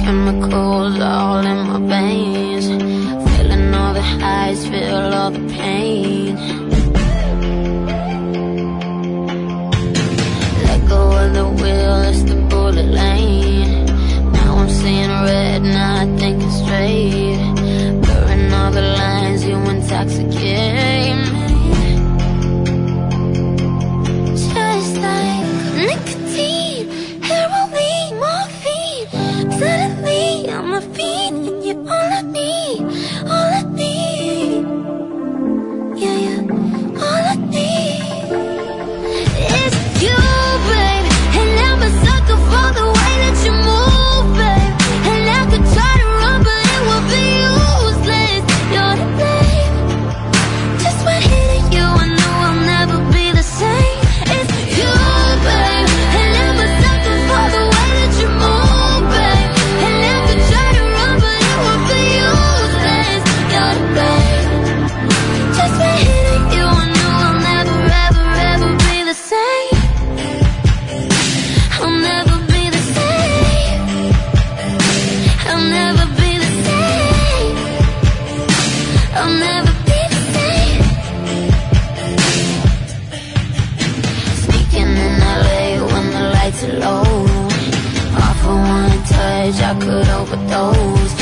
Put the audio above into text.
chemicals all in my veins, feeling all the highs, feel all the pain. Let go of the wheel, it's the bullet lane. Now I'm seeing red, now I think it's straight. Blurring all the lines, you intoxicate me. Just like nicotine, heroin, morphine. Suddenly I'm a fiend, and you're all I need, all I need. Yeah, yeah, all I need is you, babe. And I'm a sucker for the way that you move, babe. And I could try to run, but it would be useless. You're to blame. Just by hitting you, I know I'll never be the same. It's you, babe. And I'm a sucker for the way that you move, babe. And I could try to run, but it would be useless. You're to blame. Just by hitting you, I know I'll never, ever, ever be the same. I'll never be the same. I'll never be the same. I'll never be the same. Speaking in LA when the lights are low. Off for one touch, I could overdose.